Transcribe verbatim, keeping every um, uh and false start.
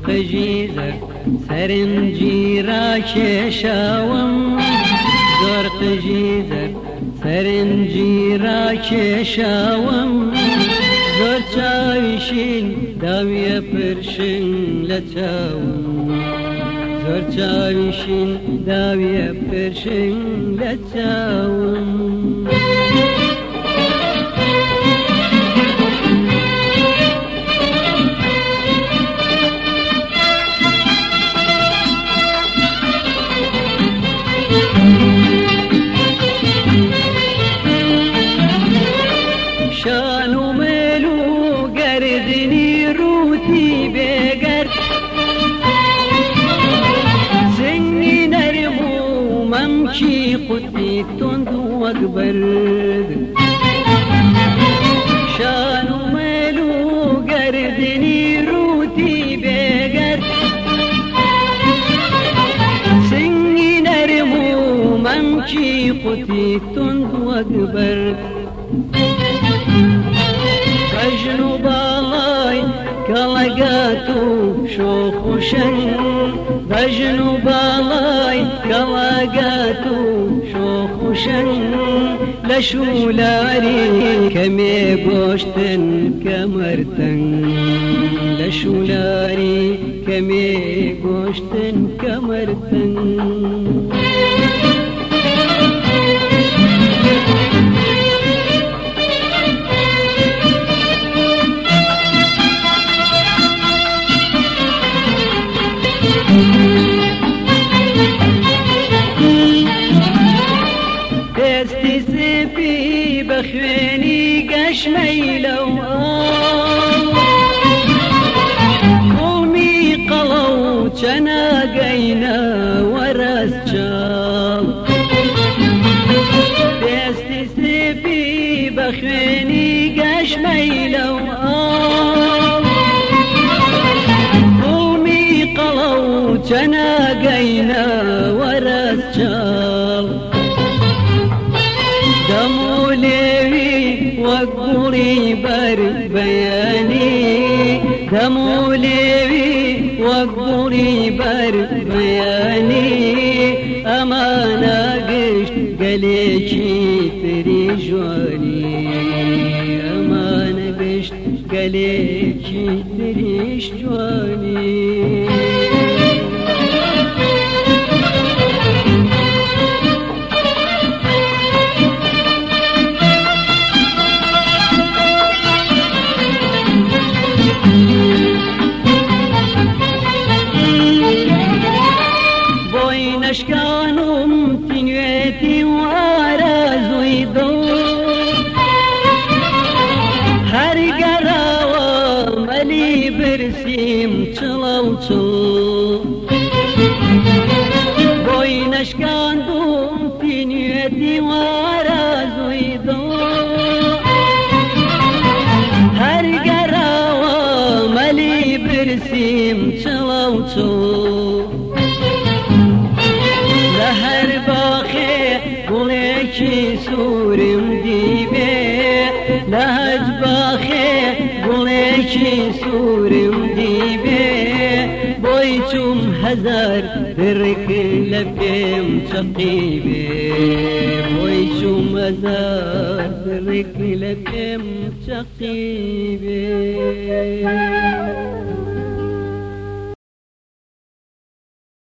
قژیزەر سەرنجی ڕاکێشاوم زۆر قژیزەر سەرنجی ڕاکێشاوم زۆر چاویشین داویە پرشنگ لە چاوم زۆر چاویشین داویە پرشنگ لە چاوم شان و مێل و گەردنی ڕووتی بێگەر سنگی نەرم و مەمکی قوتی تند وەک بەرد شان و مێل و گەردنی ڕووتی بێگەر سنگی نەرم و مەمکی قوتی تند وەک بەرد بەژن و باڵای کەڵەگات و شۆخ و شەنگ بەژن و باڵای کەڵەگات و شۆخ و شەنگ لە شولاری کەمێ گۆشتن کەمەرتەنگ لە شولاری کەمێ گۆشتن کەمەرتەنگ دەستی سپی بە خوێنی گەشمەیلە و قوڵمی قەڵە و چەناگەینە وەرەس چاڵ دەستی سپی بە خوێنی گەشمەیلە و قوڵمی قەڵە و چەناگەینە وەرەس چاڵ دەمولێوی وەک گوڵی بەر بەیانی دەمولێوی وەک گوڵی بەر بەیانی ئەمانە گشت گەلێکی تری جوانی ئەمانە گشت گەلێکی تریش جوانی بۆی نەشکانم تینوێتی وارازووی دڵ هەرگەڕاوە مەلی برسیم چڵە و چڵ بۆی نەشکاندوم تینوێتی وارازووی دڵ هەرگەڕاوە مەلی برسیم چڵە و چڵ هەر باخێ گوڵێکی سوورم دیبێ لە هەج باخێ گوڵێکی سوورم دیبێ بۆی چوم هەزار درک لە پێم چەقیبێ بۆی چوم هەزار درک لە پێم چەقیبێ